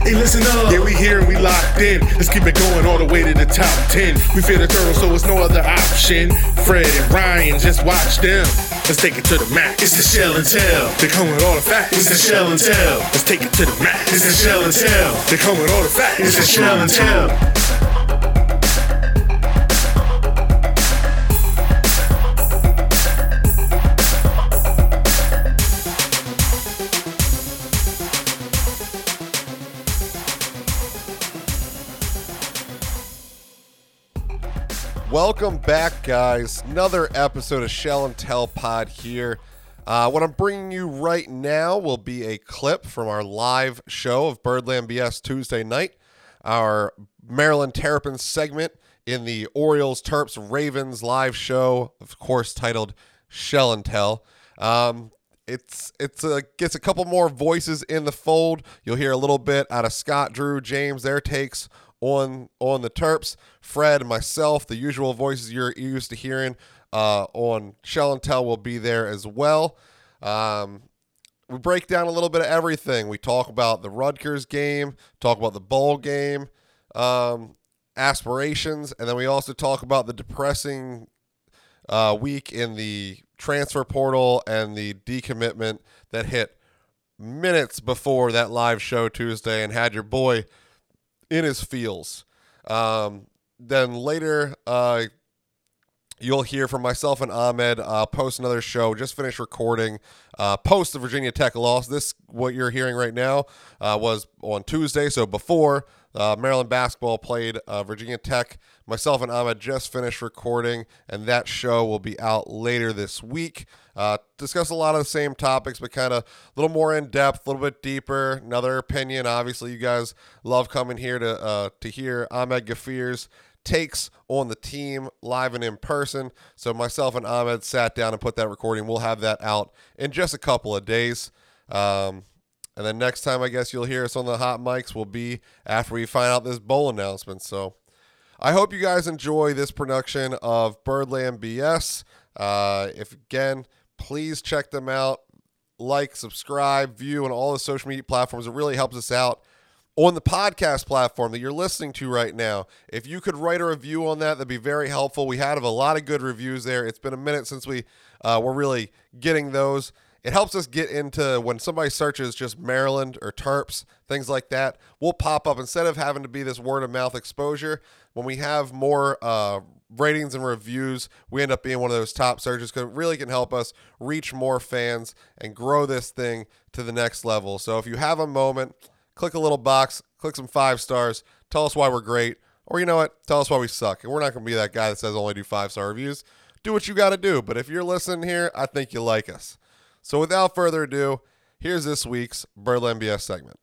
Hey, listen up. Yeah, we here and we locked in. Let's keep it going all the way to the top 10. We fear the turtles, so it's no other option. Fred and Ryan, just watch them. Let's take it to the max. It's the Shell and Tell. They come with all the facts. It's the Shell and Tell. Let's take it to the max. It's the Shell and Tell. They come with all the facts. It's the Shell and Tell. Welcome back, guys. Another episode of Shell and Tell Pod here. What I'm bringing you right now will be a clip from our live show of Birdland BS Tuesday night, our Maryland Terrapins segment in the Orioles, Terps, Ravens live show, of course, titled Shell and Tell. It gets a couple more voices in the fold. You'll hear a little bit out of Scott, Drew, James, their takes on the Terps. Fred and myself, the usual voices you're used to hearing on Shell and Tell, will be there as well. We break down a little bit of everything. We talk about the Rutgers game, talk about the bowl game, aspirations, and then we also talk about the depressing week in the transfer portal and the decommitment that hit minutes before that live show Tuesday and had your boy in his feels. Then later, you'll hear from myself and Ahmed. Post another show. Just finished recording post the Virginia Tech loss. This, what you're hearing right now, was on Tuesday. So before Maryland basketball played Virginia Tech, myself and Ahmed just finished recording, and that show will be out later this week. Discuss a lot of the same topics, but kind of a little more in depth, a little bit deeper. Another opinion. Obviously, you guys love coming here to hear Ahmed Gafir's takes on the team live and in person. So myself and Ahmed sat down and put that recording. We'll have that out in just a couple of days. And then next time I guess you'll hear us on the hot mics will be after we find out this bowl announcement. So I hope you guys enjoy this production of Birdland BS. If again, please check them out. Like, subscribe, view on all the social media platforms. It really helps us out. On the podcast platform that you're listening to right now, if you could write a review on that'd be very helpful. We had a lot of good reviews there. It's been a minute since we were really getting those. It helps us get into when somebody searches just Maryland or Terps, things like that, we'll pop up instead of having to be this word-of-mouth exposure. When we have more ratings and reviews, we end up being one of those top searches because it really can help us reach more fans and grow this thing to the next level. So if you have a moment, click a little box, click some 5 stars, tell us why we're great, or you know what, tell us why we suck. And we're not going to be that guy that says only do 5-star reviews. Do what you got to do. But if you're listening here, I think you like us. So without further ado, here's this week's Birdland BS segment.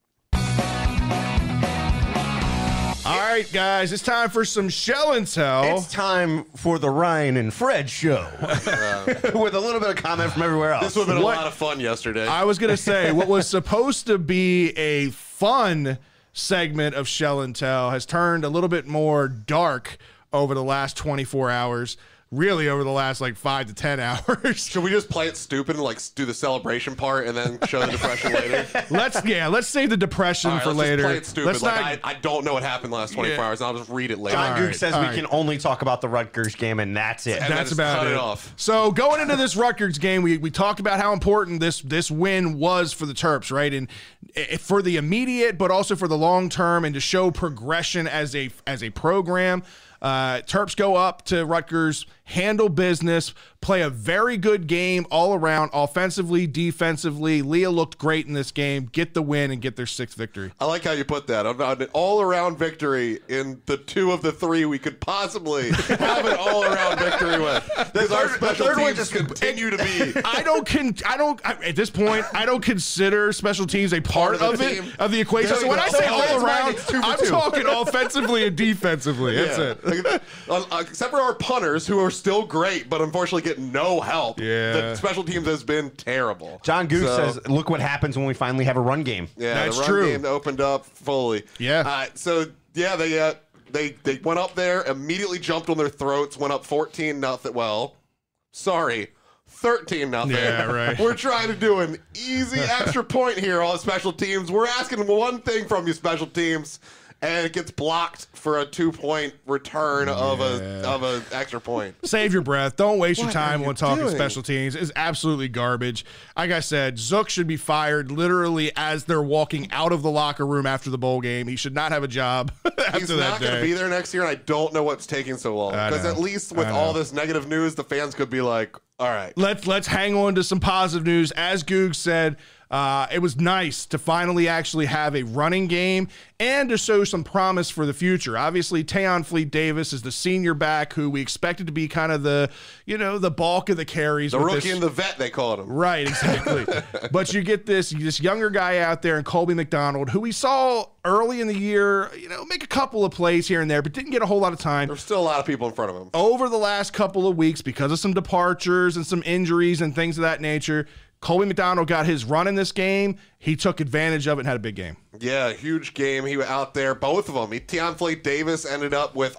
All right, guys, it's time for some Shell and Tell. It's time for the Ryan and Fred show. With a little bit of comment from everywhere else. This would have been a lot of fun yesterday. I was going to say, what was supposed to be a fun segment of Shell and Tell has turned a little bit more dark over the last 24 hours. Really over the last 5 to 10 hours. Should we just play it stupid and do the celebration part and then show the depression later? Let's save the depression for later. Just play it stupid. I don't know what happened the last 24 hours, and I'll just read it later. John Gook says we can only talk about the Rutgers game, and that's it. And that's about it. Off. So going into this Rutgers game, we talked about how important this win was for the Terps, right? And for the immediate, but also for the long term, and to show progression as a program. Terps go up to Rutgers, handle business, play a very good game all around, offensively, defensively. Leah looked great in this game, get the win, and get their 6th victory. I like how you put that. An all-around victory in the 2 of the 3 we could possibly have an all-around victory with. Because our special teams just continue to be. At this point, I don't consider special teams a part of the equation. So when I say all around, I'm talking offensively and defensively. That's it. Except for our punters, who are still great, but unfortunately get no help. Yeah. The special teams has been terrible. John Goose says, look what happens when we finally have a run game. Yeah, that's the run true. game opened up fully. Yeah. They went up there, immediately jumped on their throats, went up 14-0. Well, sorry, 13-0. Yeah, right. We're trying to do an easy extra point here on special teams. We're asking one thing from you, special teams, and it gets blocked for a 2-point return of a extra point. Save your breath. Don't waste your What time are you when talking doing? special teams. It's absolutely garbage. Like I said, Zook should be fired literally as they're walking out of the locker room after the bowl game. He should not have a job after He's that not going to day. be there next year, and I don't know what's taking so long. I Because know. at least with I all know. this negative news, the fans could be like, all right. Let's hang on to some positive news. As Goog said, it was nice to finally actually have a running game and to show some promise for the future. Obviously, Tayon Fleet-Davis is the senior back who we expected to be kind of the bulk of the carries. The with rookie this- and the vet, they called him. Right, exactly. But you get this younger guy out there in Colby McDonald, who we saw early in the year, make a couple of plays here and there, but didn't get a whole lot of time. There's still a lot of people in front of him. Over the last couple of weeks, because of some departures and some injuries and things of that nature, Colby McDonald got his run in this game. He took advantage of it and had a big game. Yeah, huge game. He was out there, both of them. Tayon Fleet-Davis ended up with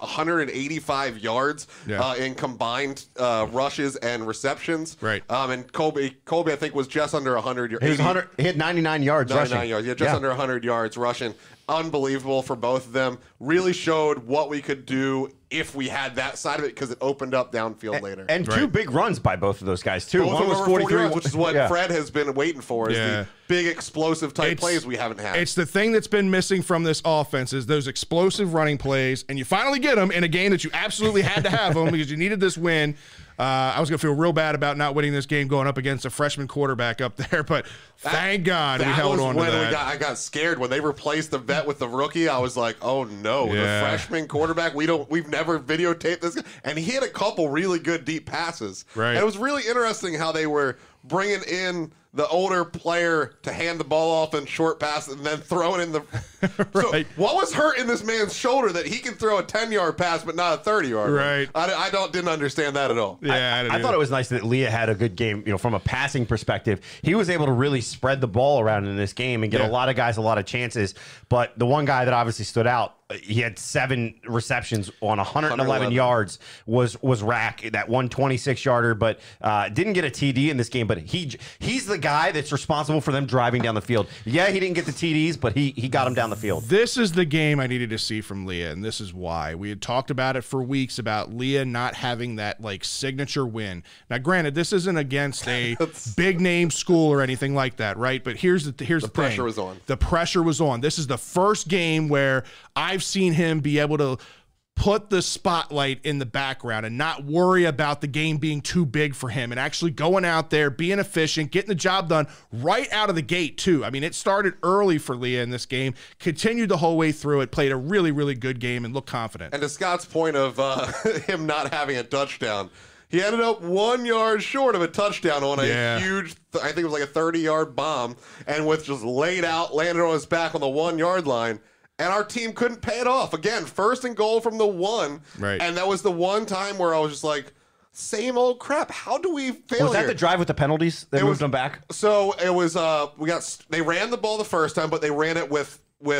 185 yards in combined rushes and receptions. Right. And Colby, I think, was just under 100 yards. He was 100. He had 99 yards 99 rushing. yards. Yeah, just under 100 yards rushing. Unbelievable for both of them. Really showed what we could do if we had that side of it because it opened up downfield later. And two big runs by both of those guys too. Both One of them was over 43, yards, which is what yeah. Fred has been waiting for, is the big explosive type plays we haven't had. It's the thing that's been missing from this offense is those explosive running plays, and you finally get them in a game that you absolutely had to have them because you needed this win. I was going to feel real bad about not winning this game going up against a freshman quarterback up there, but thank God we held on to that. I got scared when they replaced the vet with the rookie. I was like, "Oh no, the Yeah. freshman quarterback. We've never videotaped this guy." And he hit a couple really good deep passes. Right. And it was really interesting how they were bringing in the older player to hand the ball off in short pass and then throwing in the. Right. So what was hurt in this man's shoulder that he can throw a 10-yard pass but not a 30-yard? Right. I didn't understand that at all. Yeah, I thought it was nice that Leah had a good game, from a passing perspective. He was able to really spread the ball around in this game and get a lot of guys a lot of chances. But the one guy that obviously stood out, he had 7 receptions on 111 yards, was Rack, that 126-yarder, but didn't get a TD in this game. But he's the guy that's responsible for them driving down the field. Yeah, he didn't get the TDs, but he got him down the field. This is the game I needed to see from Leah, and this is why. We had talked about it for weeks about Leah not having that signature win. Now, granted, this isn't against a big name school or anything like that, right? But here's the thing. pressure was on. The pressure was on. This is the first game where I've seen him be able to put the spotlight in the background and not worry about the game being too big for him and actually going out there, being efficient, getting the job done right out of the gate too. I mean, it started early for Leah in this game, continued the whole way through it, played a really, really good game and looked confident. And to Scott's point of him not having a touchdown, he ended up 1 yard short of a touchdown on a huge, I think it was like a 30-yard bomb, and with just laid out, landed on his back on the 1 yard line. And our team couldn't pay it off. Again, 1st and goal from the 1. Right. And that was the one time where I was just like, same old crap. How do we fail Was that here? the drive with the penalties that moved them back? So it was, they ran the ball the first time, but they ran it with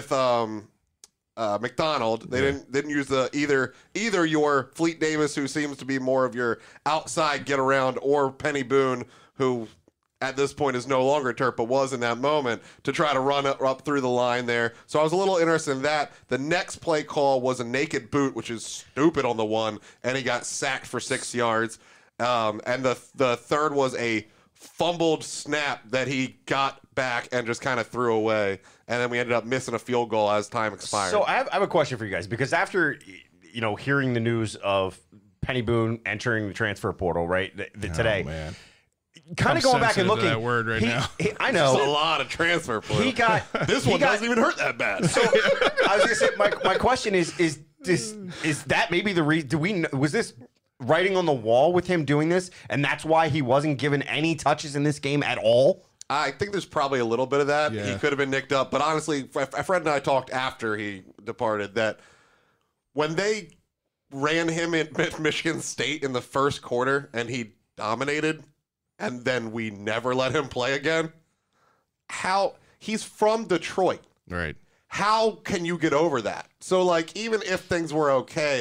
McDonald. They didn't use either your Fleet-Davis, who seems to be more of your outside get around, or Penny Boone, who at this point is no longer Terp, but was in that moment, to try to run up through the line there. So I was a little interested in that. The next play call was a naked boot, which is stupid on the 1, and he got sacked for 6 yards. And the third was a fumbled snap that he got back and just kind of threw away. And then we ended up missing a field goal as time expired. So I have a question for you guys, because after hearing the news of Penny Boone entering the transfer portal today, man. kind of going back and looking, that word right now. I There's know a lot of transfer portal. This one doesn't even hurt that bad. So I was gonna say, my question is that maybe the reason? Was this writing on the wall with him doing this, and that's why he wasn't given any touches in this game at all? I think there's probably a little bit of that. Yeah. He could have been nicked up. But honestly, Fred and I talked after he departed that when they ran him at Michigan State in the first quarter and he dominated, and then we never let him play again, he's from Detroit. Right. How can you get over that? So, even if things were okay,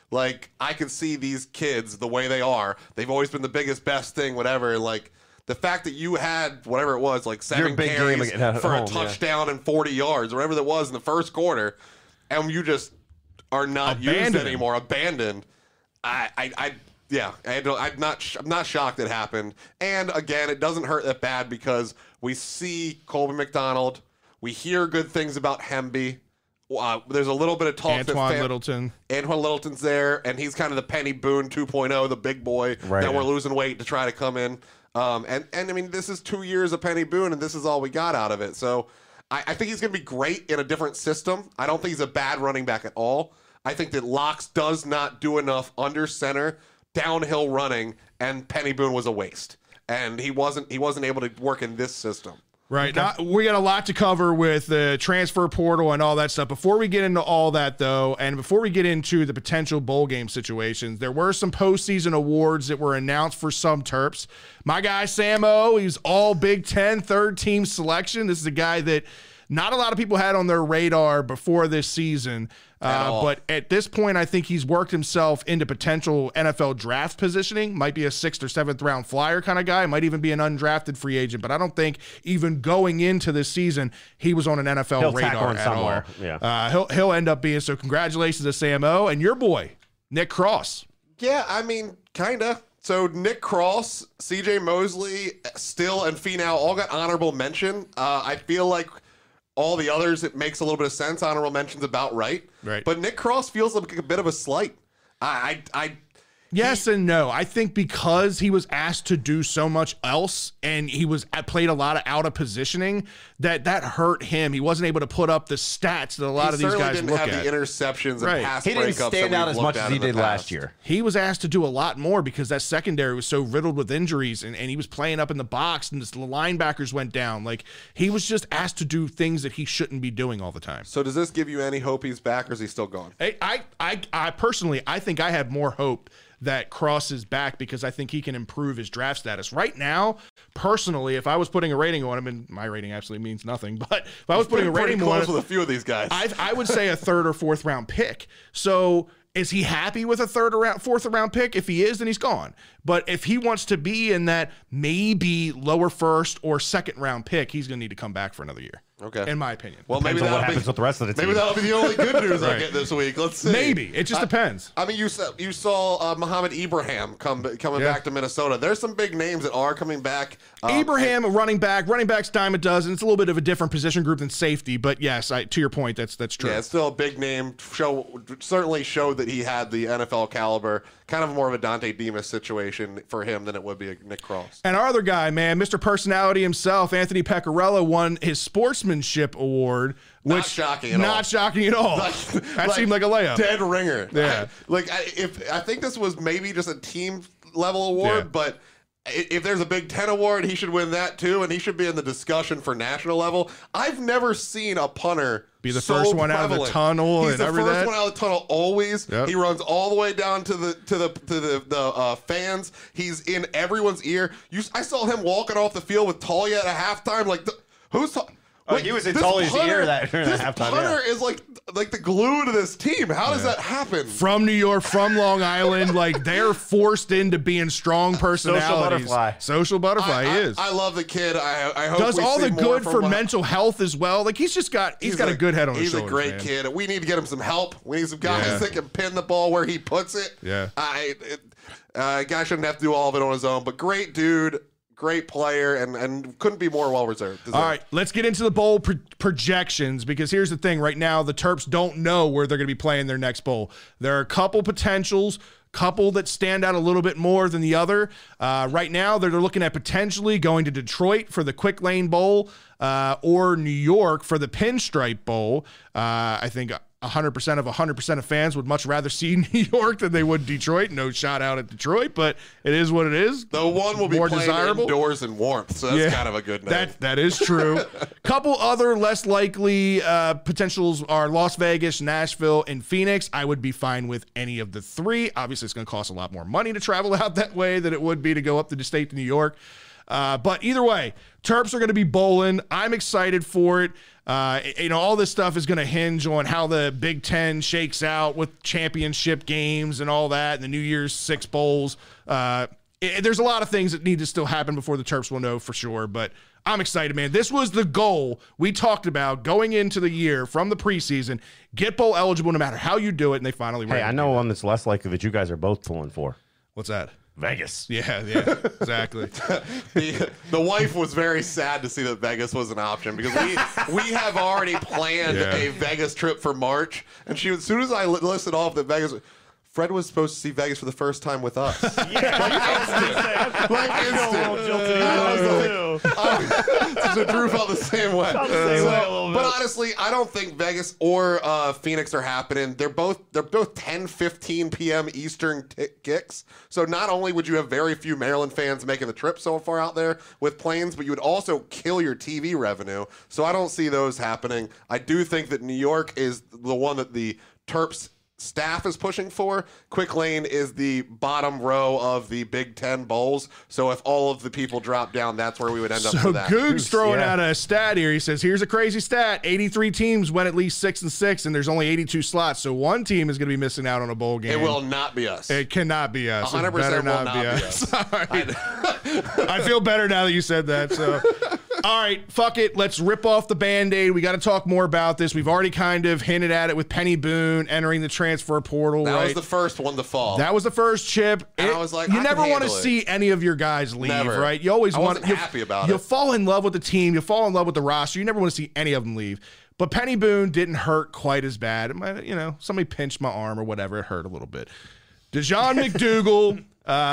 Like, I can see these kids the way they are. They've always been the biggest, best thing, whatever. Like, the fact that you had whatever it was, like 7 big carries game at for home, a touchdown and 40 yards, whatever that was in the first quarter, and you just are not used anymore, abandoned. I'm not shocked it happened. And again, it doesn't hurt that bad because we see Colby McDonald, we hear good things about Hemby. There's a little bit of talk Antoine that Littleton. Antoine Littleton's there, and he's kind of the Penny Boone 2.0, the big boy that we're losing weight to try to come in. And I mean, this is 2 years of Penny Boone, and this is all we got out of it. So I think he's going to be great in a different system. I don't think he's a bad running back at all. I think that Locks does not do enough under center, downhill running, and Penny Boone was a waste. And he wasn't able to work in this system. Right. Now, we got a lot to cover with the transfer portal and all that stuff. Before we get into all that, though, and before we get into the potential bowl game situations, there were some postseason awards that were announced for some Terps. My guy, Sam O, he's all Big Ten, third-team selection. This is a guy that not a lot of people had on their radar before this season. But at this point, I think he's worked himself into potential NFL draft positioning. Might be a 6th or 7th round flyer kind of guy. Might even be an undrafted free agent. But I don't think even going into this season, he was on an NFL radar at all. Yeah. He'll end up being. So congratulations to Sam O and your boy, Nick Cross. Yeah, I mean, kind of. So Nick Cross, CJ Mosley, Still, and Finau all got honorable mention. I feel like all the others, it makes a little bit of sense. Honorable mention's about right. But Nick Cross feels like a bit of a slight. Yes and no. I think because he was asked to do so much else and he played a lot of out of positioning, that hurt him. He wasn't able to put up the stats that a lot of these guys look at. He certainly didn't have the interceptions and pass breakups. He didn't stand out as much as he did last year. He was asked to do a lot more because that secondary was so riddled with injuries and he was playing up in the box and the linebackers went down. Like, he was just asked to do things that he shouldn't be doing all the time. So does this give you any hope he's back or is he still gone? I personally, I think I have more hope that Cross is back because I think he can improve his draft status. Right now, personally, if I was putting a rating on him, and my rating absolutely means nothing, but if I was putting a rating on him, with a few of these guys, I would say a 3rd or 4th round pick. So is he happy with a 3rd or 4th round pick? If he is, then he's gone. But if he wants to be in that maybe lower 1st or 2nd round pick, he's going to need to come back for another year. Okay. In my opinion. Well, maybe what happens with the rest of the team. Maybe that'll be the only good news I get this week. Let's see. Maybe. It just depends. I mean, you saw Muhammad Ibrahim coming back to Minnesota. There's some big names that are coming back. Ibrahim, a running back's dime a dozen. It's a little bit of a different position group than safety, but yes, to your point, that's true. Yeah, it's still a big name. Certainly showed that he had the NFL caliber. Kind of more of a Dante Demas situation for him than it would be a Nick Cross. And our other guy, man, Mr. Personality himself, Anthony Pecorella, won his sportsmanship award. Not shocking at all. Not shocking at all. That seemed like a layup. Dead ringer. Yeah. I think this was maybe just a team level award, but if there's a Big Ten award, he should win that too, and he should be in the discussion for national level. I've never seen a punter be the first one out of the tunnel. He's the first one out of the tunnel always. Yep. He runs all the way down to the fans. He's in everyone's ear. I saw him walking off the field with Talia at a halftime. Like, who's talking? He was in Tully's ear that halftime. Punter is like the glue to this team. How does that happen? From New York, from Long Island, like they're forced into being strong personalities. Social butterfly. He is. I love the kid. I hope does we all see the more good from for mental health as well. Like he's got a good head on his shoulders. He's a great man. kid. We need to get him some help. We need some guys that can pin the ball where he puts it. Yeah. Guy shouldn't have to do all of it on his own, but great dude. Great player and couldn't be more well reserved. All right, let's get into the bowl projections because here's the thing. Right now, the Terps don't know where they're going to be playing their next bowl. There are a couple potentials, couple that stand out a little bit more than the other. Right now, they're looking at potentially going to Detroit for the Quick Lane Bowl or New York for the Pinstripe Bowl. I think 100% of fans would much rather see New York than they would Detroit. No shot out at Detroit, but it is what it is. The one will be more playing desirable indoors in warmth, so that's kind of a good name. That is true. Couple other less likely potentials are Las Vegas, Nashville, and Phoenix. I would be fine with any of the three. Obviously, it's going to cost a lot more money to travel out that way than it would be to go up to the state to New York. But either way, Terps are going to be bowling. I'm excited for it. All this stuff is going to hinge on how the Big Ten shakes out with championship games and all that, and the New Year's 6 bowls. There's a lot of things that need to still happen before the Terps will know for sure, but I'm excited, man. This was the goal we talked about going into the year from the preseason. Get bowl eligible no matter how you do it, and they finally Hey, I know one that's less likely that you guys are both pulling for. What's that? Vegas. Yeah, exactly. The wife was very sad to see that Vegas was an option because we have already planned a Vegas trip for March, and as soon as I listed off that Vegas, Fred was supposed to see Vegas for the first time with us. So Drew felt the same way. But honestly, I don't think Vegas or Phoenix are happening. They're both 10-15 p.m. Eastern kicks. So not only would you have very few Maryland fans making the trip so far out there with planes, but you would also kill your TV revenue. So I don't see those happening. I do think that New York is the one that the Terps staff is pushing for. Quick Lane is the bottom row of the Big Ten bowls. So if all of the people drop down, that's where we would end up for that. So Goog's throwing out a stat here. He says, here's a crazy stat. 83 teams went at least 6-6, and there's only 82 slots. So one team is going to be missing out on a bowl game. It will not be us. It cannot be us. 100% will not be us. I feel better now that you said that. So, all right, fuck it. Let's rip off the Band-Aid. We got to talk more about this. We've already kind of hinted at it with Penny Boone entering the transfer portal. That right? was the first one to fall. That was the first chip. And I was like, you I never can want to handle it. see any of your guys leave, Never. right? You always I want. wasn't happy about you it. fall in love with the team. You fall in love with the roster. You never want to see any of them leave. But Penny Boone didn't hurt quite as bad. It might, somebody pinched my arm or whatever. It hurt a little bit. DeJohn McDougal,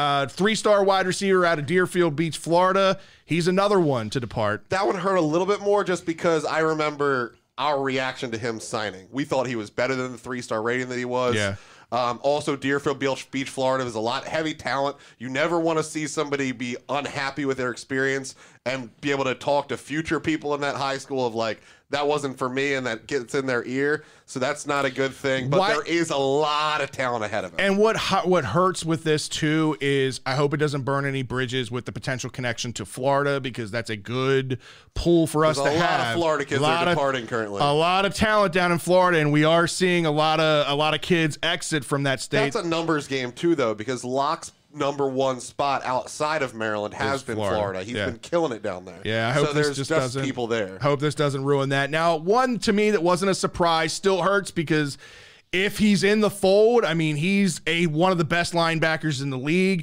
3-star wide receiver out of Deerfield Beach, Florida. He's another one to depart. That one hurt a little bit more just because I remember our reaction to him signing. We thought he was better than the 3-star rating that he was. Yeah. Also, Deerfield Beach, Florida is a lot heavy talent. You never want to see somebody be unhappy with their experience and be able to talk to future people in that high school of like, that wasn't for me, and that gets in their ear. So that's not a good thing. But there is a lot of talent ahead of him. And what hurts with this, too, is I hope it doesn't burn any bridges with the potential connection to Florida, because that's a good pull for us to have. A lot of Florida kids are departing currently. A lot of talent down in Florida, and we are seeing a lot of kids exit from that state. That's a numbers game, too, though, because Locke's #1 spot outside of Maryland has been Florida. He's been killing it down there. Yeah, I hope there's this just doesn't. People there. Hope this doesn't ruin that. Now, one to me that wasn't a surprise still hurts, because if he's in the fold, I mean, he's one of the best linebackers in the league.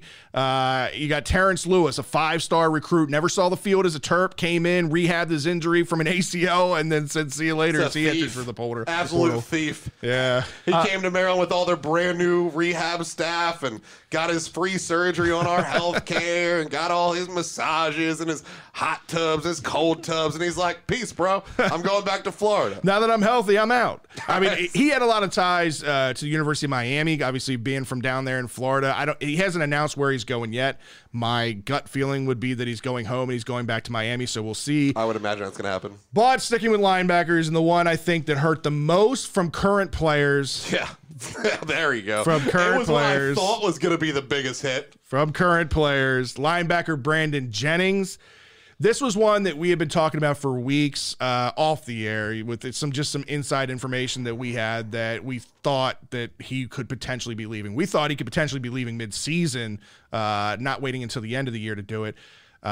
You got Terrence Lewis, a 5-star recruit, never saw the field as a Terp, came in, rehabbed his injury from an ACL, and then said, see you later, as he enters for the portal. Absolute thief. Yeah. He came to Maryland with all their brand new rehab staff and got his free surgery on our health care and got all his massages and his hot tubs, his cold tubs. And he's like, peace, bro. I'm going back to Florida. Now that I'm healthy, I'm out. I mean, he had a lot of ties to the University of Miami, obviously being from down there in Florida. He hasn't announced where he's going yet. My gut feeling would be that he's going home and he's going back to Miami, so we'll see. I would imagine that's going to happen. But sticking with linebackers, and the one I think that hurt the most from current players. Yeah. There you go. From current it was players. What I thought was going to be the biggest hit. From current players, linebacker Brandon Jennings. This was one that we had been talking about for weeks off the air with some inside information that we had, that we thought that he could potentially be leaving. We thought he could potentially be leaving mid-season, not waiting until the end of the year to do it.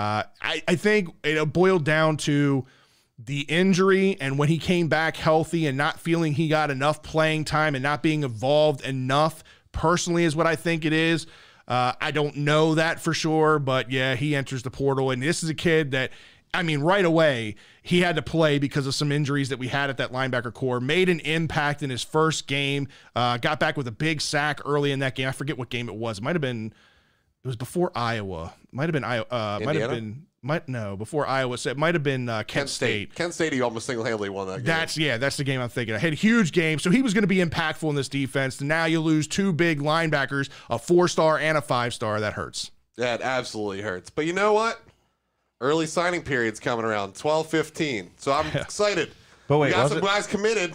I think it boiled down to the injury, and when he came back healthy and not feeling he got enough playing time and not being involved enough personally is what I think it is. I don't know that for sure, but yeah, he enters the portal, and this is a kid that, I mean, right away, he had to play because of some injuries that we had at that linebacker core, made an impact in his first game, got back with a big sack early in that game. I forget what game it was. It was before Iowa. Might have been Iowa. Before Iowa. So it might have been Kent State. Kent State, he almost single-handedly won that game. That's the game I'm thinking. I had a huge game, so he was going to be impactful in this defense. And now you lose 2 big linebackers, a 4-star and a 5-star. That hurts. That absolutely hurts. But you know what? Early signing period's coming around, 12-15. So I'm excited. But wait, we got some guys committed.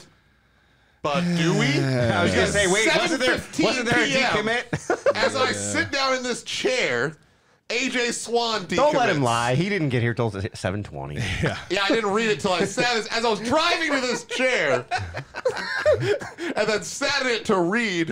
But do we? I was going to say, wait, wasn't there a PM, decommit? as I sit down in this chair AJ Swan decommits. Don't let him lie. He didn't get here till 7:20. Yeah, I didn't read it till I sat as I was driving to this chair, and then sat in it to read.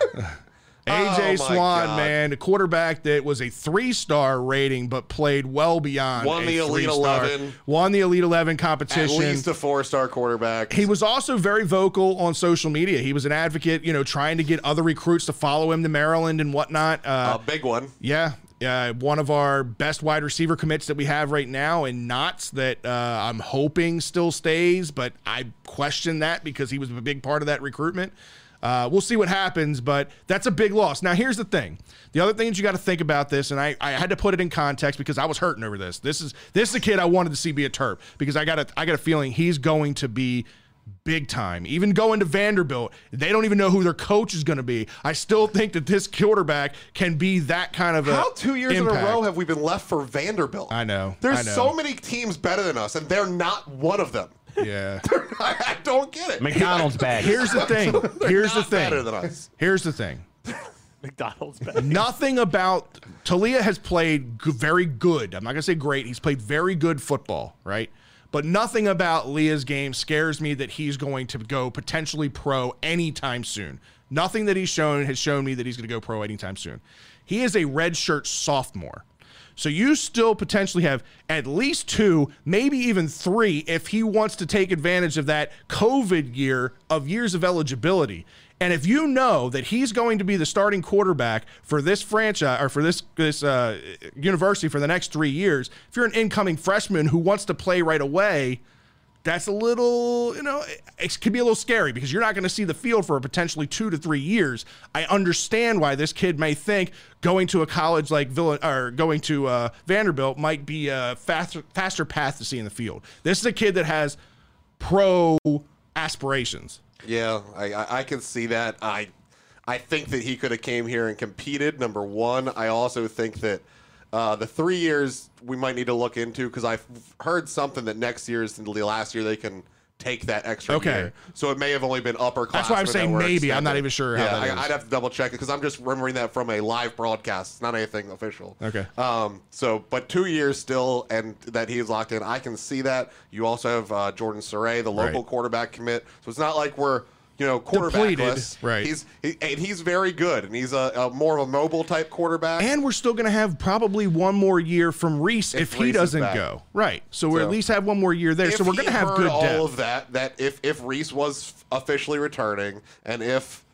AJ Oh, my Swan, God. man, a quarterback that was a 3-star rating, but played well beyond. Won the Elite 11. Won the Elite 11 At competition. least a 4-star quarterback. He was also very vocal on social media. He was an advocate, trying to get other recruits to follow him to Maryland and whatnot. A big one. Yeah. One of our best wide receiver commits that we have right now in Knots that I'm hoping still stays, but I question that because he was a big part of that recruitment. We'll see what happens, but that's a big loss. Now, here's the thing. The other thing that you got to think about this, and I had to put it in context because I was hurting over this. This is the kid I wanted to see be a Terp because I got a feeling he's going to be big time. Even going to Vanderbilt, they don't even know who their coach is going to be. I still think that this quarterback can be that kind of How 2 years impact. in a row have we been left for Vanderbilt? I know. There's I know. so many teams better than us, and they're not one of them. Yeah. I don't get it. McDonald's bag. Here's the thing. Here's the Not better thing. than us. Here's the thing. McDonald's bag. Nothing about Talia has played very good. I'm not gonna say great. He's played very good football, right? But nothing about Leah's game scares me that he's going to go potentially pro anytime soon. Nothing that he's shown has shown me that he's going to go pro anytime soon. He is a redshirt sophomore. So you still potentially have at least 2, maybe even 3, if he wants to take advantage of that COVID year of years of eligibility. And if you know that he's going to be the starting quarterback for this franchise or for this university for the next 3 years, if you're an incoming freshman who wants to play right away, that's a little, it could be a little scary because you're not going to see the field for potentially 2 to 3 years. I understand why this kid may think going to a college like going to Vanderbilt might be a faster path to seeing the field. This is a kid that has pro aspirations. Yeah, I can see that. I think that he could have came here and competed, number one. I also think that the 3 years we might need to look into because I've heard something that next year is the last year they can take that extra year. So it may have only been upperclassmen. That's why I'm saying maybe. I'm not even sure how that is. I'd have to double check it because I'm just remembering that from a live broadcast. It's not anything official. Okay. But 2 years still, and that he is locked in. I can see that. You also have Jordan Surrey, the local quarterback commit. So it's not like we're quarterbackless. Right. He's very good, and he's a more of a mobile type quarterback. And we're still going to have probably one more year from Reese if he Reese is doesn't back. go. Right. So we'll at least have one more year there. So we're going to have good all depth. of that if Reese was officially returning, and if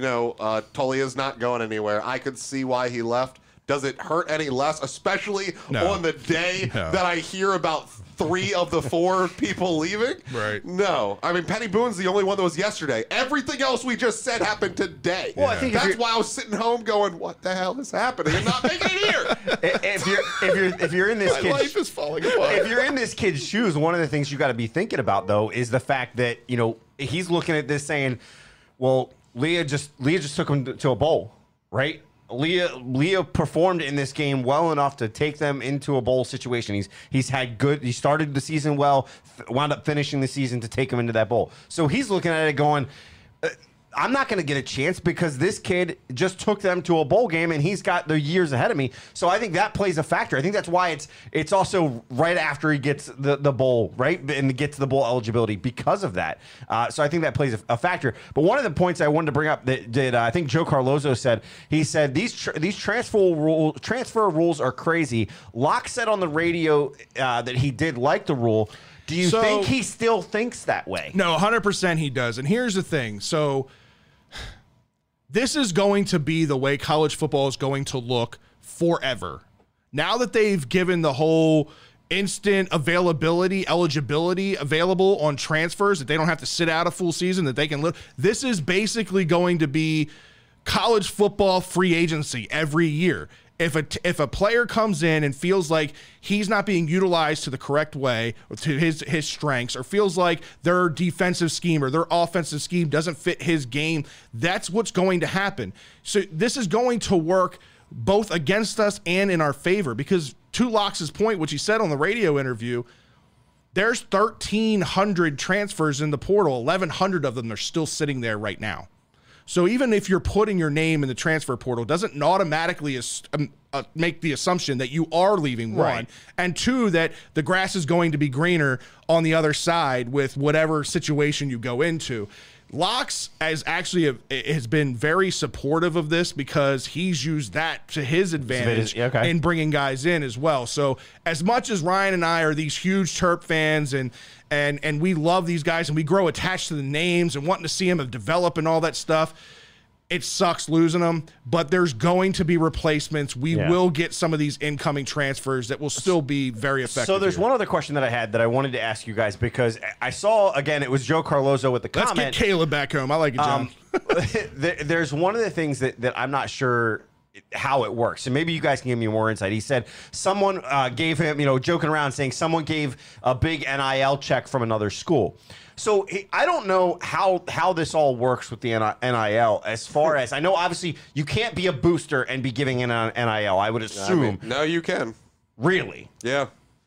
Tolia's not going anywhere, I could see why he left. Does it hurt any less, especially on the day that I hear about 3 of the 4 people leaving? Right. No. I mean, Penny Boone's the only one that was yesterday. Everything else we just said happened today. Well, I think that's why I was sitting home going, "What the hell is happening?" and not making it here. If you're in this My kid's life is falling apart. if you're in this kid's shoes, one of the things you got to be thinking about though is the fact that he's looking at this saying, "Well, Leah just took him to a bowl, right?" Leah performed in this game well enough to take them into a bowl situation. He started the season well, wound up finishing the season to take him into that bowl. So he's looking at it going, I'm not going to get a chance because this kid just took them to a bowl game and he's got the years ahead of me. So I think that plays a factor. I think that's why it's also right after he gets the bowl, right? And gets the bowl eligibility because of that. So I think that plays a factor. But one of the points I wanted to bring up that I think Joe Carlozo said, he said these transfer rules are crazy. Locke said on the radio that he did like the rule. Do you think he still thinks that way? No, 100% he does. And here's the thing. So this is going to be the way college football is going to look forever. Now that they've given the whole instant eligibility available on transfers, that they don't have to sit out a full season, that they can live. This is basically going to be college football free agency every year. If a player comes in and feels like he's not being utilized to the correct way or to his strengths, or feels like their defensive scheme or their offensive scheme doesn't fit his game, that's what's going to happen. So this is going to work both against us and in our favor, because to Locke's point, which he said on the radio interview, there's 1,300 transfers in the portal. 1,100 of them are still sitting there right now. So even if you're putting your name in the transfer portal, doesn't automatically make the assumption that you are leaving, one, Right. and two, that the grass is going to be greener on the other side with whatever situation you go into. Locks has been very supportive of this because he's used that to his advantage in bringing guys in as well. So as much as Ryan and I are these huge Terp fans and we love these guys and we grow attached to the names and wanting to see them develop and all that stuff, it sucks losing them, but there's going to be replacements. We will get some of these incoming transfers that will still be very effective. So there's one other question that I had that I wanted to ask you guys, because I saw, again, it was Joe Carlozo with the comment. Let's get Caleb back home. I like it, John. There's one of the things that I'm not sure how it works. So maybe you guys can give me more insight. He said someone gave him, joking around, saying someone gave a big NIL check from another school. So I don't know how this all works with the NIL, as far as I know. Obviously, you can't be a booster and be giving in an NIL, I would assume. No, you can. Really? Yeah.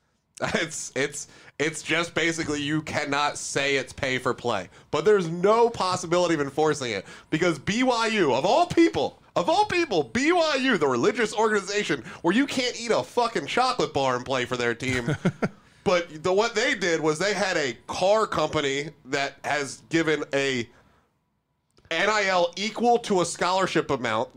It's just basically you cannot say it's pay for play. But there's no possibility of enforcing it because BYU, of all people, BYU, the religious organization where you can't eat a fucking chocolate bar and play for their team. But what they did was they had a car company that has given a NIL equal to a scholarship amount.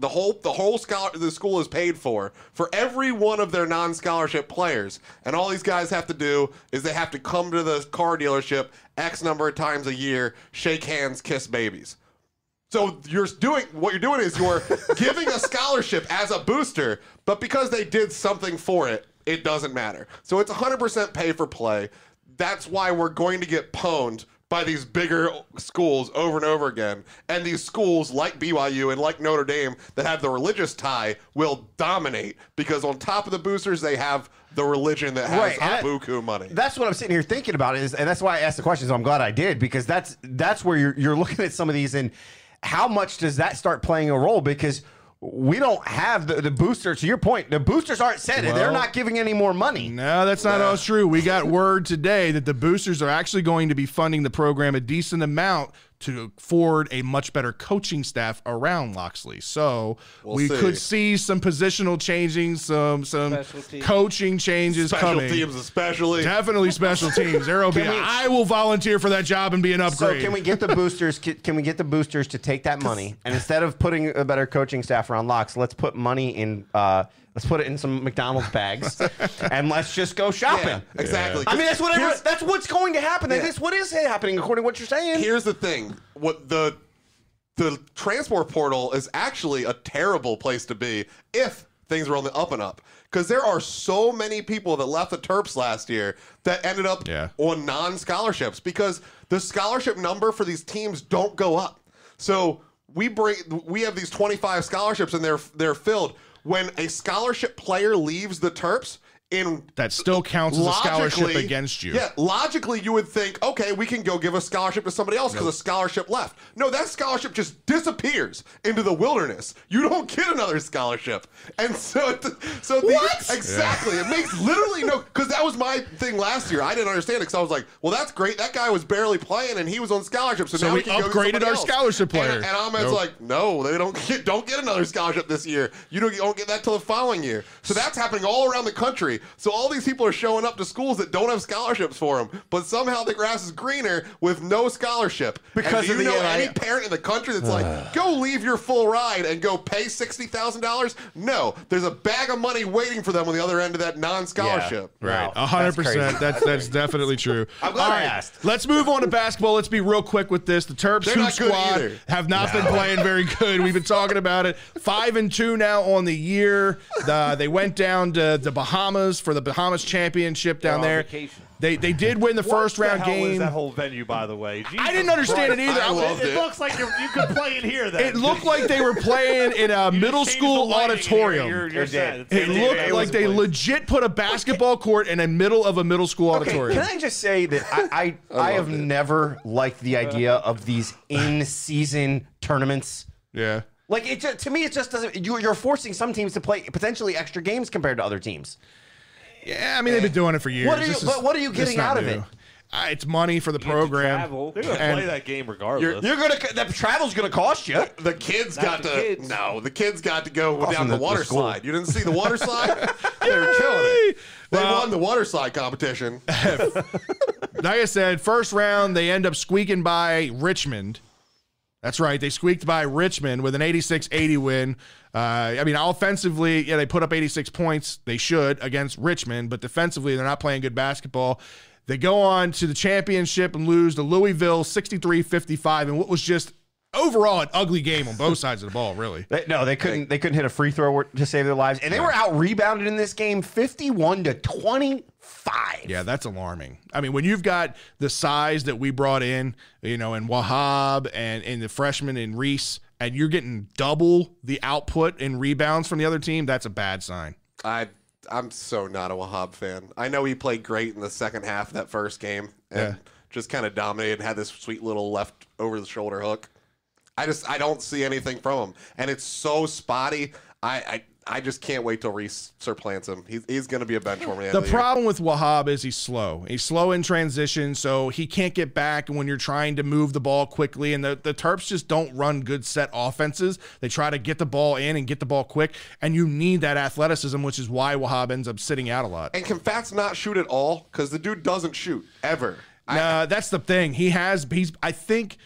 The school is paid for every one of their non-scholarship players. And all these guys have to do is they have to come to the car dealership X number of times a year, shake hands, kiss babies. So what you're doing is you're giving a scholarship as a booster, but because they did something for it, it doesn't matter. So it's 100% pay for play. That's why we're going to get pwned by these bigger schools over and over again. And these schools like BYU and like Notre Dame that have the religious tie will dominate because on top of the boosters, they have the religion that has buku money. That's what I'm sitting here thinking about, and that's why I asked the question, so I'm glad I did, because that's where you're looking at some of these, and how much does that start playing a role? Because we don't have the boosters. To your point, the boosters aren't set. They're not giving any more money. No, that's not all true. We got word today that the boosters are actually going to be funding the program a decent amount to afford a much better coaching staff around Loxley. So we could see some positional changing, some coaching changes coming. Special teams especially. Definitely special teams. I will volunteer for that job and be an upgrade. So can we get the boosters? Can we get the boosters to take that money, and instead of putting a better coaching staff around Locks, let's put money in. Let's put it in some McDonald's bags, and let's just go shopping. Yeah, exactly. I mean, that's what's going to happen. Yeah. That's what is happening, according to what you're saying. Here's the thing: what the transport portal is actually a terrible place to be if things are on the up and up, because there are so many people that left the Terps last year that ended up on non-scholarships because the scholarship number for these teams don't go up. So we have these 25 scholarships and they're filled. When a scholarship player leaves the Terps, that still counts as a scholarship against you. Yeah, logically you would think, okay, we can go give a scholarship to somebody else because a scholarship left. No, that scholarship just disappears into the wilderness. You don't get another scholarship. And exactly. It makes literally because that was my thing last year. I didn't understand it because I was like, well, that's great. That guy was barely playing and he was on scholarship. So now we can upgraded our scholarship player. And Ahmed's like, no, they don't get another scholarship this year. You don't get that till the following year. So that's happening all around the country. So all these people are showing up to schools that don't have scholarships for them, but somehow the grass is greener with no scholarship. Because do you know any parent in the country that's like, go leave your full ride and go pay $60,000? No, there's a bag of money waiting for them on the other end of that non-scholarship. Yeah, right, 100%. That's definitely true. I'm glad I asked. Let's move on to basketball. Let's be real quick with this. The Terps Hoop Squad have not been playing very good. We've been talking about it. 5-2 now on the year. They went down to the Bahamas for the Bahamas Championship down there. They did win the first round game. What is that whole venue, by the way? Jesus I didn't understand it either. It looks like you could play it here. Then it looked like they were playing in a middle school auditorium. It looked like they legit put a basketball court in the middle of a middle school auditorium. Can I just say that I have never liked the idea of these in-season tournaments. Yeah. Like to me, it just doesn't. You're forcing some teams to play potentially extra games compared to other teams. Yeah, I mean they've been doing it for years. What are you getting out of it? It's money for the program. Travel. They're going to And- play that game regardless. You're gonna the travel's gonna cost you. The kids Not got the to kids. no. The kids got to go Awesome, down the the water school. slide. You didn't see the water slide? They were killing it. They Well- won the water slide competition. Like I said, first round, they end up squeaking by Richmond. That's right. They squeaked by Richmond with an 86-80 win. I mean, offensively, yeah, they put up 86 points. They should against Richmond, but defensively, they're not playing good basketball. They go on to the championship and lose to Louisville 63-55 in what was just overall an ugly game on both sides of the ball, really. They couldn't hit a free throw to save their lives, and they were out rebounded in this game 51-25. Yeah, that's alarming. I mean, when you've got the size that we brought in, and Wahab and the freshman in Reese, and you're getting double the output in rebounds from the other team, that's a bad sign. I'm so not a Wahab fan. I know he played great in the second half of that first game and just kind of dominated and had this sweet little left over the shoulder hook. I don't see anything from him, and it's so spotty. I just can't wait till Reese surplants him. He's going to be a bench warmer. The problem with Wahab is he's slow. He's slow in transition, so he can't get back when you're trying to move the ball quickly. And the Terps just don't run good set offenses. They try to get the ball in and get the ball quick, and you need that athleticism, which is why Wahab ends up sitting out a lot. And can Fats not shoot at all? Because the dude doesn't shoot ever. No, that's the thing. I think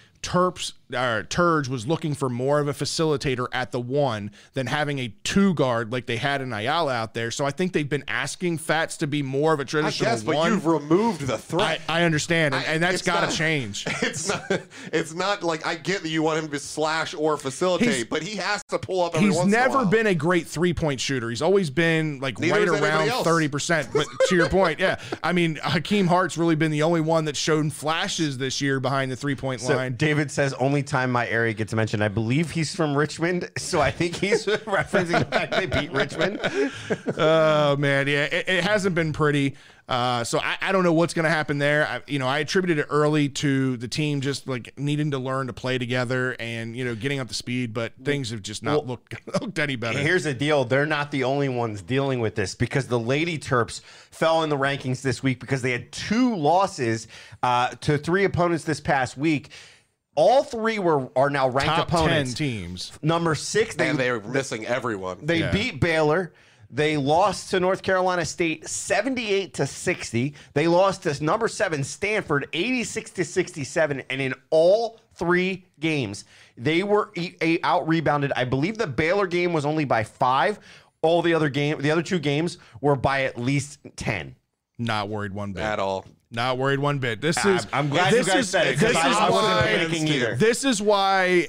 Turge was looking for more of a facilitator at the one than having a two guard like they had in Ayala out there. So I think they've been asking Fats to be more of a I traditional guess, but one. you've removed the threat. I understand, and that's It's got not- to change. It's not like I get that you want him to slash or facilitate, but he has to pull up every He's once in a never while. been a great 3-point shooter. He's always been like Neither right is anybody around else. 30%. But to your point, yeah. I mean, Hakeem Hart's really been the only one that's shown flashes this year behind the 3-point So line. David says only time my area gets mentioned. I believe he's from Richmond, so I think he's referencing the fact they beat Richmond. Oh man, yeah, it hasn't been pretty. So I don't know what's going to happen there. I attributed it early to the team just like needing to learn to play together and getting up to speed, but things have just not looked any better. Here's the deal. They're not the only ones dealing with this because the Lady Terps fell in the rankings this week because they had 2 losses to 3 opponents this past week. All 3 are now ranked Top opponents. 10 teams. Number 6, and they were missing everyone. They beat Baylor. They lost to North Carolina State 78-60. They lost to number 7 Stanford 86-67. And in all 3 games, they were out rebounded. I believe the Baylor game was only by 5. All the other 2 games were by at least 10. Not worried one bit at all. Not worried one bit. This is. I'm glad you guys said it because I wasn't panicking either. This is why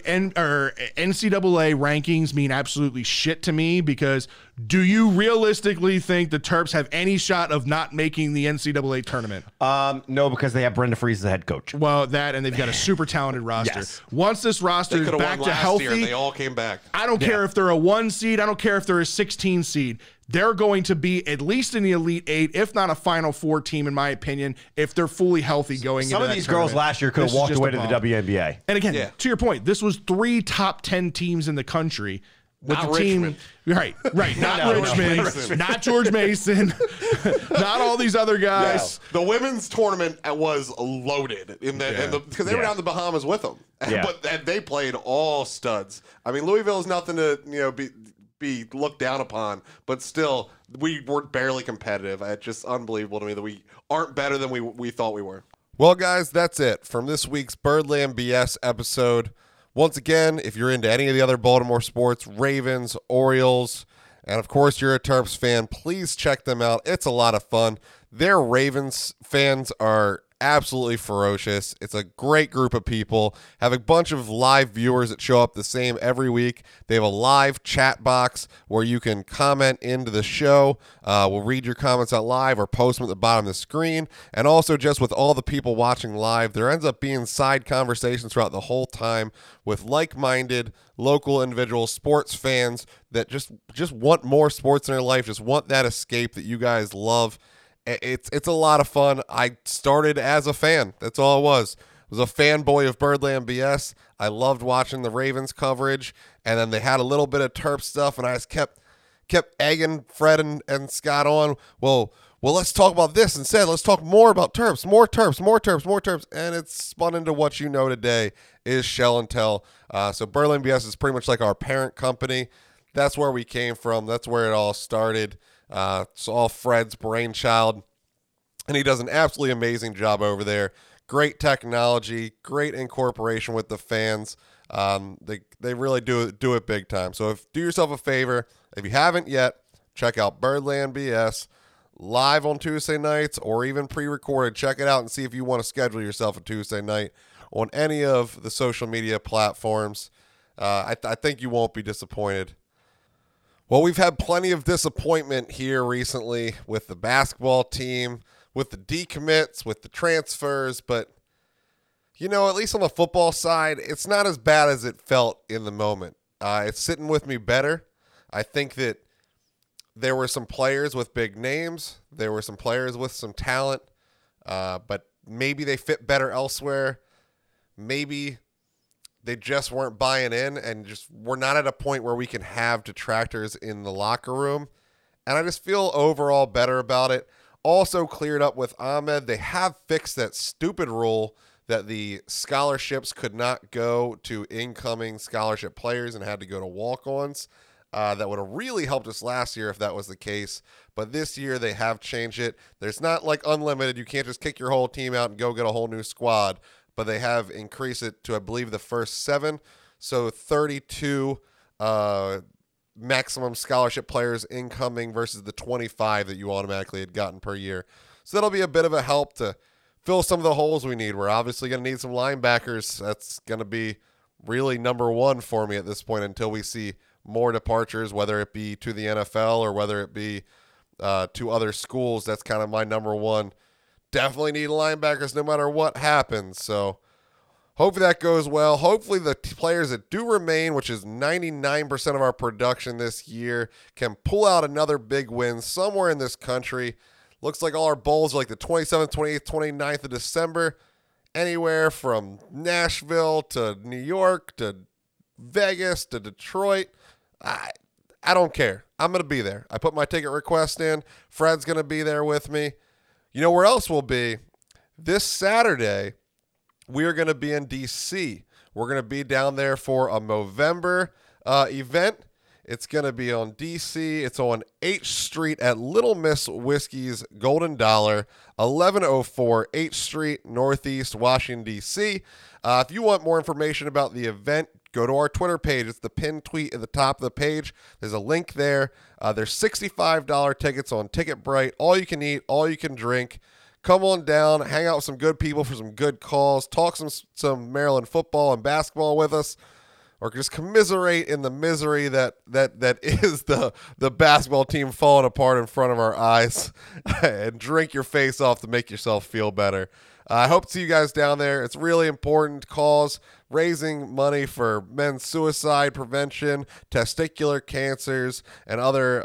NCAA rankings mean absolutely shit to me because do you realistically think the Terps have any shot of not making the NCAA tournament? No, because they have Brenda Freese as the head coach. Well, that and they've got a super talented roster. Yes. Once this roster They is could have back won to last healthy, year. They all came back. I don't care if they're a 1 seed. I don't care if they're a 16 seed. They're going to be at least in the Elite 8, if not a Final 4 team, in my opinion, if they're fully healthy going into that Some of these girls tournament. last year could This have is walked just away a to the bump. WNBA. And again, Yeah. to your point, this was 3 top 10 teams in the country. With Not the team, Richmond. right, not No, Richmond, not George Mason, not all these other guys. The women's tournament was loaded because they were down in the Bahamas with them, Yeah. and they played all studs. I mean, Louisville is nothing to be looked down upon, but still, we were barely competitive. It's just unbelievable to me that we aren't better than we thought we were. Well, guys, that's it from this week's Birdland BS episode. Once again, if you're into any of the other Baltimore sports, Ravens, Orioles, and of course you're a Terps fan, please check them out. It's a lot of fun. Their Ravens fans are absolutely ferocious. It's a great group of people. Have a bunch of live viewers that show up the same every week. They have a live chat box where you can comment into the show. We'll read your comments out live or post them at the bottom of the screen. And also just with all the people watching live, there ends up being side conversations throughout the whole time with like-minded local individual sports fans that just want more sports in their life, just want that escape that you guys love. It's a lot of fun. I started as a fan. That's all it was. I was a fanboy of Birdland BS. I loved watching the Ravens coverage, and then they had a little bit of Terp stuff, and I just kept egging Fred and Scott on. Well, well, let's talk about this instead. Let's talk more about Terps, more Terps, more Terps, more Terps. And it's spun into what you know today is Shell and Tell. So Berlin BS is pretty much like our parent company. That's where we came from. That's where it all started. It's all Fred's brainchild. And he does an absolutely amazing job over there. Great technology, great incorporation with the fans. They really do it big time. So do yourself a favor. If you haven't yet, check out Birdland BS live on Tuesday nights or even pre-recorded. Check it out and see if you want to schedule yourself a Tuesday night on any of the social media platforms. I think you won't be disappointed. Well, we've had plenty of disappointment here recently with the basketball team, with the decommits, with the transfers, but at least on the football side, it's not as bad as it felt in the moment. It's sitting with me better. I think that there were some players with big names. There were some players with some talent, but maybe they fit better elsewhere. Maybe they just weren't buying in and just we're not at a point where we can have detractors in the locker room. And I just feel overall better about it. Also cleared up with Ahmed. They have fixed that stupid rule that the scholarships could not go to incoming scholarship players and had to go to walk-ons. That would have really helped us last year if that was the case. But this year they have changed it. There's not like unlimited. You can't just kick your whole team out and go get a whole new squad. But they have increased it to, I believe, the first 7. So 32 maximum scholarship players incoming versus the 25 that you automatically had gotten per year. So that'll be a bit of a help to fill some of the holes we need. We're obviously going to need some linebackers. That's going to be really number one for me at this point until we see more departures, whether it be to the NFL or whether it be to other schools. That's kind of my number one. Definitely need linebackers no matter what happens. So hopefully that goes well. Hopefully the players that do remain, which is 99% of our production this year, can pull out another big win somewhere in this country. Looks like all our bowls are like the 27th, 28th, 29th of December. Anywhere from Nashville to New York to Vegas to Detroit. I don't care. I'm going to be there. I put my ticket request in. Fred's going to be there with me. You know where else we'll be? This Saturday, we are going to be in D.C. We're going to be down there for a Movember event. It's going to be on D.C. It's on H Street at Little Miss Whiskey's Golden Dollar, 1104 H Street, Northeast, Washington, D.C. If you want more information about the event, go to our Twitter page. It's the pinned tweet at the top of the page. There's a link there. There's $65 tickets on Ticketbrite. All you can eat, all you can drink. Come on down, hang out with some good people for some good calls, talk some Maryland football and basketball with us, or just commiserate in the misery that is the basketball team falling apart in front of our eyes and drink your face off to make yourself feel better. I hope to see you guys down there. It's a really important cause, raising money for men's suicide prevention, testicular cancers, and other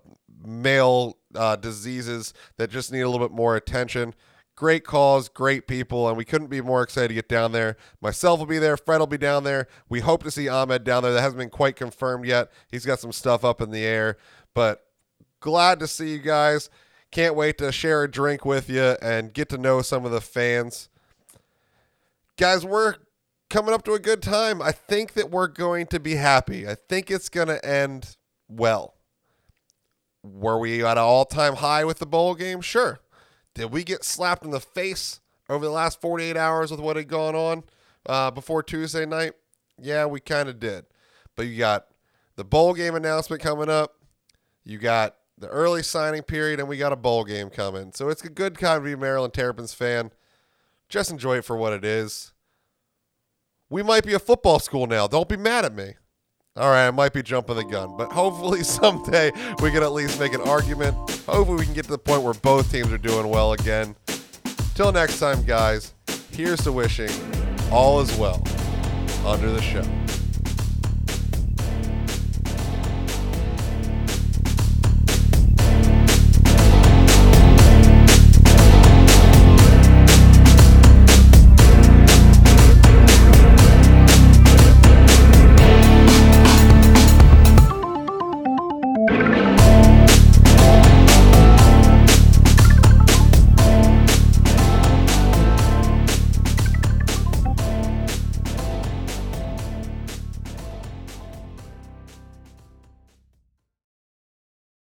male diseases that just need a little bit more attention. Great cause, great people, and we couldn't be more excited to get down there. Myself will be there. Fred will be down there. We hope to see Ahmed down there. That hasn't been quite confirmed yet. He's got some stuff up in the air, but glad to see you guys. Can't wait to share a drink with you and get to know some of the fans. Guys, we're coming up to a good time. I think that we're going to be happy. I think it's going to end well. Were we at an all-time high with the bowl game? Sure. Did we get slapped in the face over the last 48 hours with what had gone on before Tuesday night? Yeah, we kind of did. But you got the bowl game announcement coming up. You got the early signing period, and we got a bowl game coming. So it's a good time to be a Maryland Terrapins fan. Just enjoy it for what it is. We might be a football school now. Don't be mad at me. All right, I might be jumping the gun, but hopefully someday we can at least make an argument. Hopefully we can get to the point where both teams are doing well again. Till next time, guys, here's to wishing all is well under the show.